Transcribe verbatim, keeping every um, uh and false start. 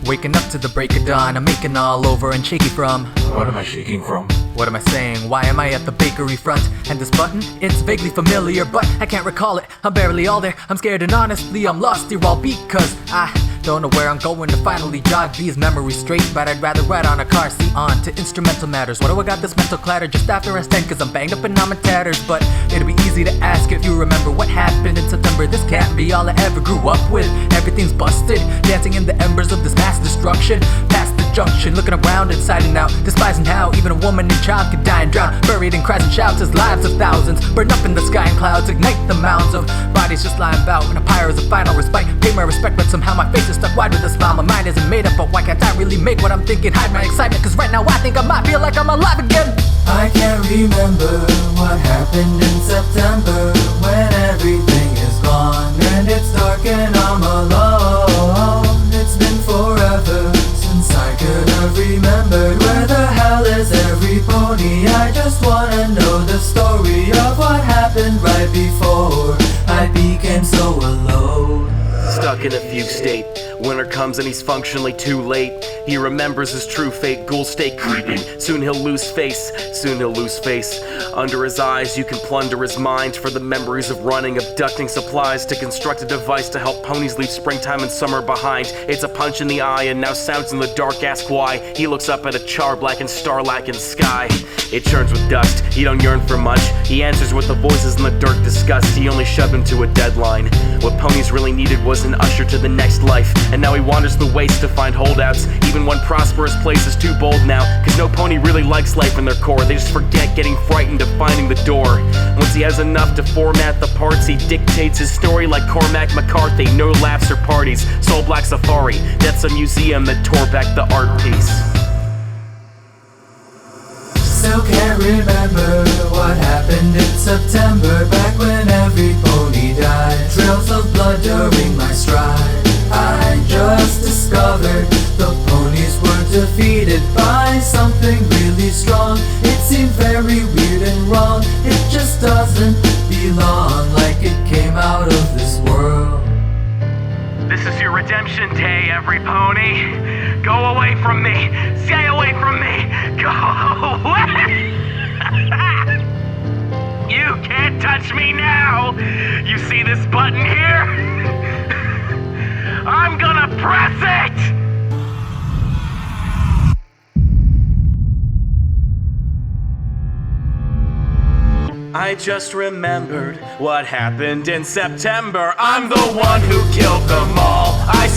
Waking up to the break of dawn, I'm aching all over and shaky from. What am I shaking from? What am I saying? Why am I at the bakery front? And this button, it's vaguely familiar, but I can't recall it. I'm barely all there, I'm scared and honestly I'm lost here all because I don't know where I'm going to finally jog these memories straight. But I'd rather ride on a car seat on to instrumental matters. What do I got this mental clatter just after I stand? Cause I'm banged up and I'm in tatters. But it'd be easy to ask if you remember what happened in September. This can't be all I ever grew up with. Everything's busted, dancing in the embers of this mass destruction. Past the junction, looking around inside and out, despising how even a woman and child could die and drown, buried in cries and shouts as lives of thousands burn up in the sky and clouds, ignite the mounds of bodies just lying about. And a pyre is a final respite, pay my respect, but somehow my face is stuck wide with a smile. My mind isn't made up, but why can't I really make what I'm thinking? Hide my excitement, cause right now I think I might feel like I'm alive again. I can't remember what happened in September, when everything is gone and it's dark and I'm alone. It's been forever since I could have remembered. Where the hell is every pony? I just wanna know the story of what happened right before I became so alone. Stuck in a fugue state, winter comes and he's functionally too late. He remembers his true fate, ghouls stay creeping. Soon he'll lose face, soon he'll lose face. Under his eyes you can plunder his mind for the memories of running, abducting supplies to construct a device to help ponies leave springtime and summer behind. It's a punch in the eye and now sounds in the dark ask why. He looks up at a char-blackened, star-lackened sky. It churns with dust, he don't yearn for much. He answers with the voices in the dark disgust. He only shoved him to a deadline. What ponies really needed was an usher to the next life. And now he wanders the waste to find holdouts. Even one prosperous place is too bold now, cause no pony really likes life in their core. They just forget getting frightened of finding the door. Once he has enough to format the parts, he dictates his story like Cormac McCarthy. No laughs or parties, Soul Black Safari. That's a museum that tore back the art piece. Still can't remember what happened in September, back when every pony died. Trails of blood during my stride. I just discovered the ponies were defeated by something really strong. It seemed very weird and wrong. It just doesn't belong, like it came out of this world. This is your redemption day, every pony. Go away from me. Stay away from me. Go away. You can't touch me now. You see this button here? I'm gonna press it. I just remembered what happened in September. I'm the one who killed them all. I